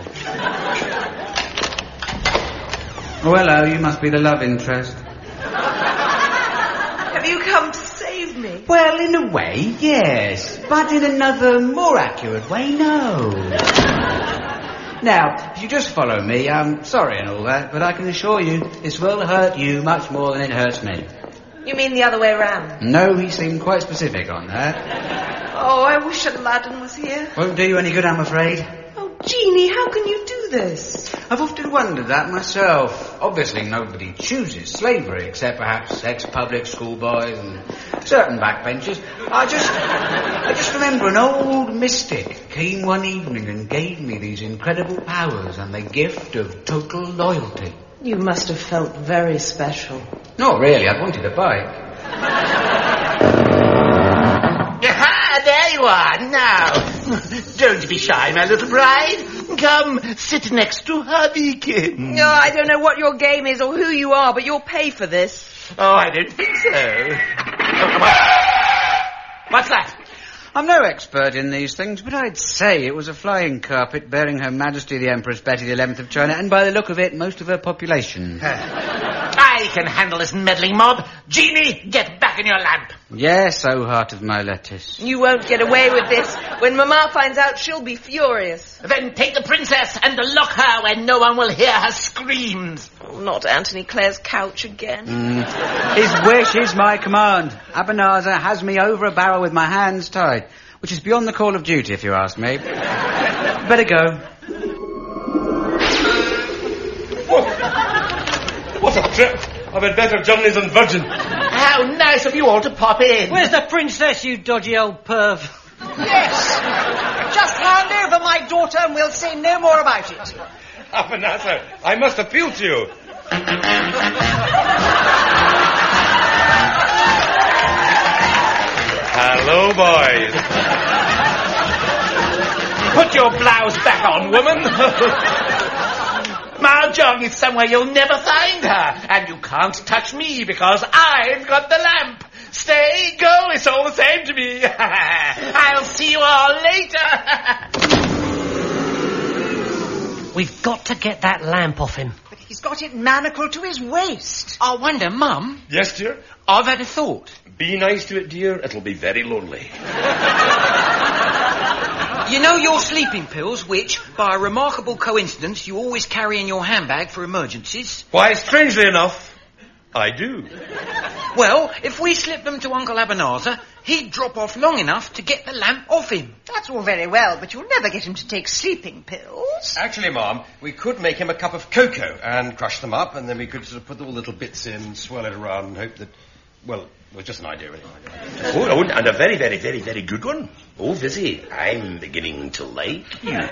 Oh, hello, you must be the love interest. Have you come to save me? Well, in a way, yes. But in another, more accurate way, no. Now, if you just follow me, I'm sorry and all that, but I can assure you this will hurt you much more than it hurts me. You mean the other way around? No, he seemed quite specific on that. Oh, I wish Aladdin was here. Won't do you any good, I'm afraid. Oh, Genie, how can you do this? I've often wondered that myself. Obviously, nobody chooses slavery, except perhaps ex-public schoolboys and certain backbenchers. I just, I just remember an old mystic came one evening and gave me these incredible powers and the gift of total loyalty. You must have felt very special. Not really, I wanted a bite. Ah, there you are, now. Don't be shy, my little bride. Come, sit next to Hurricane. No, I don't know what your game is or who you are, but you'll pay for this. Oh, I don't think so. Oh, what's that? I'm no expert in these things, but I'd say it was a flying carpet bearing Her Majesty the Empress Betty the eleventh of China, and by the look of it, most of her population. I can handle this meddling mob. Jeannie, get back in your lamp. Yes, oh heart of my lettuce. You won't get away with this. When Mama finds out, she'll be furious. Then take the princess and lock her where no one will hear her screams. Oh, not Anthony Clare's couch again. Mm. His wish is my command. Abanazar has me over a barrel with my hands tied, which is beyond the call of duty, if you ask me. Better go. What a trip! I've had better journeys than Virgin. How nice of you all to pop in. Where's the princess, you dodgy old perv? Yes. Just hand over my daughter and we'll say no more about it. Abanazar, I must appeal to you. Hello, boys. Put your blouse back on, woman. Mahjong is somewhere you'll never find her, and you can't touch me because I've got the lamp. Stay, go, it's all the same to me. I'll see you all later. We've got to get that lamp off him. But he's got it manacled to his waist. I wonder, Mum. Yes, dear? I've had a thought. Be nice to it, dear. It'll be very lonely. You know your sleeping pills, which, by a remarkable coincidence, you always carry in your handbag for emergencies? Why, strangely enough, I do. Well, if we slip them to Uncle Abanazar, he'd drop off long enough to get the lamp off him. That's all very well, but you'll never get him to take sleeping pills. Actually, Ma'am, we could make him a cup of cocoa and crush them up, and then we could sort of put all the little bits in, swirl it around, and hope that, well, it was just an idea, really. Oh, oh, and a very, very, very, very good one. Oh, Vizzy, I'm beginning to like you.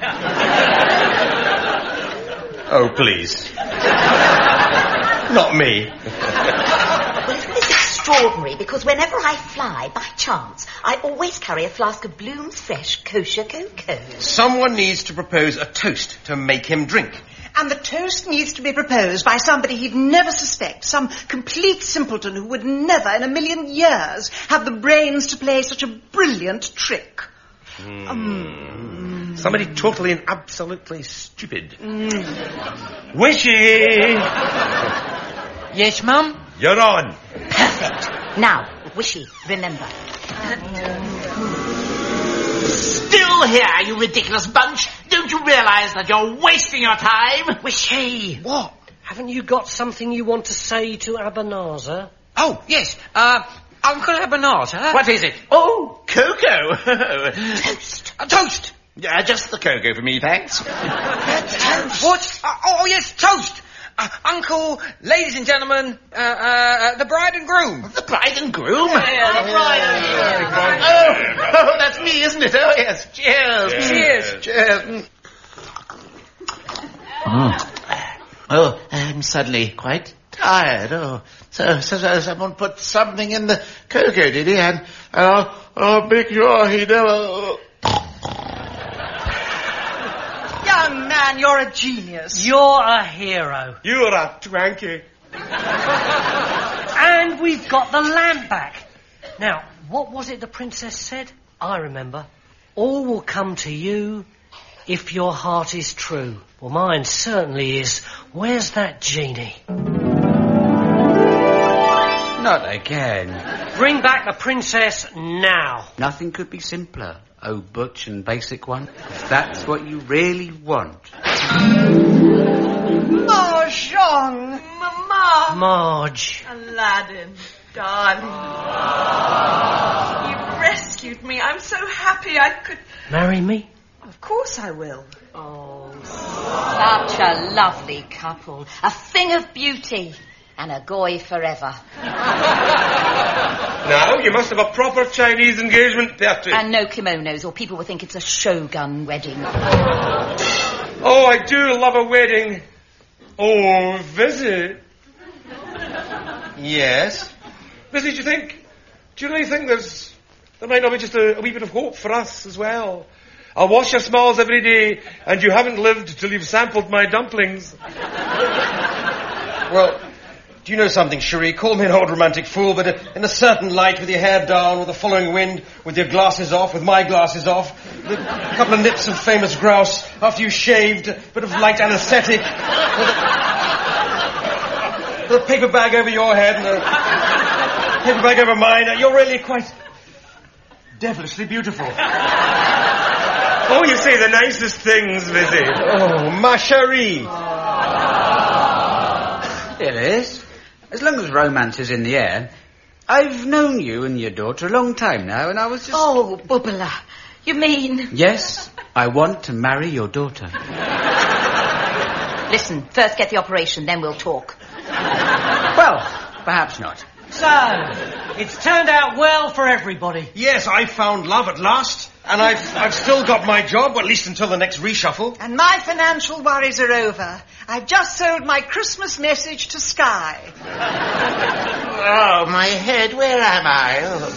Oh, please. Not me. It's extraordinary because whenever I fly, by chance, I always carry a flask of Bloom's Fresh Kosher Cocoa. Someone needs to propose a toast to make him drink. And the toast needs to be proposed by somebody he'd never suspect, some complete simpleton who would never in a million years have the brains to play such a brilliant trick. Mm. Um, Somebody totally and absolutely stupid. Mm. Wishy! Yes, Mum? You're on. Perfect. Now, Wishy, remember. Still here, you ridiculous bunch. Don't you realise that you're wasting your time? Wishy! What? Haven't you got something you want to say to Abanazar? Oh, yes. Uh, Uncle Abanazar. What is it? Oh, cocoa. Toast. A toast. Yeah, just the cocoa for me, thanks. Toast. What? Uh, oh, yes, toast. Uh, Uncle, ladies and gentlemen, uh, uh, the bride and groom. The bride and groom? Yeah, the bride and groom. Oh, oh, that's me, isn't it? Oh, yes. Cheers. Cheers. Cheers. Mm. Oh, I'm suddenly quite tired. Oh, so, so, so someone put something in the cocoa, did he? And, and I'll, I'll make sure he never... Young man, you're a genius. You're a hero. You're a twanky. And we've got the lamp back. Now, what was it the princess said? I remember. All will come to you if your heart is true. Well, mine certainly is. Where's that genie? Not again. Bring back the princess now. Nothing could be simpler, oh butch and basic one, if that's what you really want. Mahjong. Mama. Marge. Aladdin, darling. You've rescued me. I'm so happy I could... Marry me? Of course I will. Oh, such a lovely couple. A thing of beauty. And a goy forever. Now, you must have a proper Chinese engagement, Bertie. And no kimonos, or people will think it's a shogun wedding. Oh, I do love a wedding. Oh, visit. Yes? Vizzy, do you think... Do you really think there's... There might not be just a, a wee bit of hope for us as well? I'll wash your smiles every day, and you haven't lived till you've sampled my dumplings. Well... Do you know something, Cherie? Call me an old romantic fool, but in a certain light, with your hair down, with the following wind, with your glasses off, with my glasses off, with a couple of nips of famous grouse, after you shaved, a bit of light anaesthetic. The paper bag over your head and the paper bag over mine. You're really quite devilishly beautiful. Oh, you say the nicest things, Lizzie. Oh, ma chérie. It is. As long as romance is in the air. I've known you and your daughter a long time now, and I was just... Oh, Bubbler. You mean... Yes, I want to marry your daughter. Listen, first get the operation, then we'll talk. Well, perhaps not. So, it's turned out well for everybody. Yes, I found love at last, and I've I've still got my job, at least until the next reshuffle. And my financial worries are over. I've just sold my Christmas message to Sky. Oh, my head, where am I? Oh.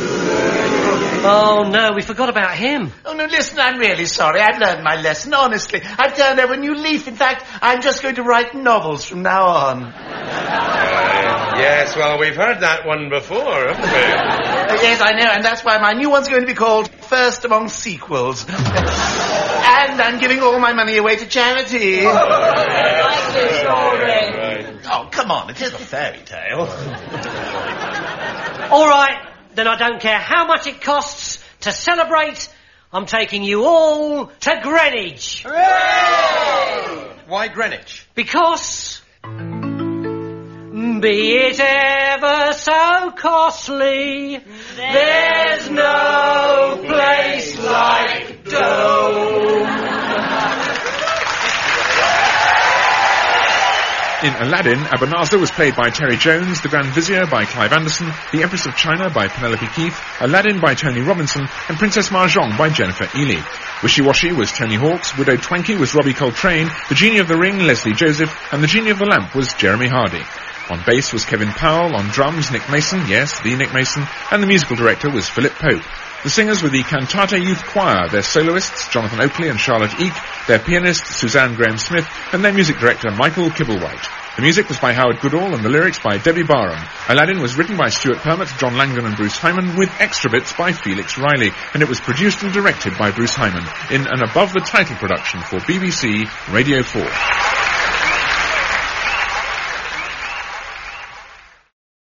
Oh, no, we forgot about him. Oh, no, listen, I'm really sorry. I've learned my lesson, honestly. I've turned over a new leaf. In fact, I'm just going to write novels from now on. Uh, yes, well, we've heard that one before, haven't we? Uh, yes, I know, and that's why my new one's going to be called First Among Sequels. And I'm giving all my money away to charity. Oh, right. Oh, come on, it is a fairy tale. All right, then I don't care how much it costs to celebrate. I'm taking you all to Greenwich. Hooray! Why Greenwich? Because... be it ever so costly, there's no place like Dome. In Aladdin, Abanazar was played by Terry Jones, The Grand Vizier by Clive Anderson, The Empress of China by Penelope Keith, Aladdin by Tony Robinson, and Princess Mahjong by Jennifer Ely. Wishy Washy was Tony Hawks, Widow Twankey was Robbie Coltrane, The Genie of the Ring, Leslie Joseph, and The Genie of the Lamp was Jeremy Hardy. On bass was Kevin Powell, on drums Nick Mason, yes, the Nick Mason, and the musical director was Philip Pope. The singers were the Cantata Youth Choir, their soloists Jonathan Oakley and Charlotte Eek, their pianist Suzanne Graham-Smith, and their music director Michael Kibblewhite. The music was by Howard Goodall and the lyrics by Debbie Barham. Aladdin was written by Stuart Permott, John Langdon and Bruce Hyman, with extra bits by Felix Riley, and it was produced and directed by Bruce Hyman in an above-the-title production for B B C Radio four.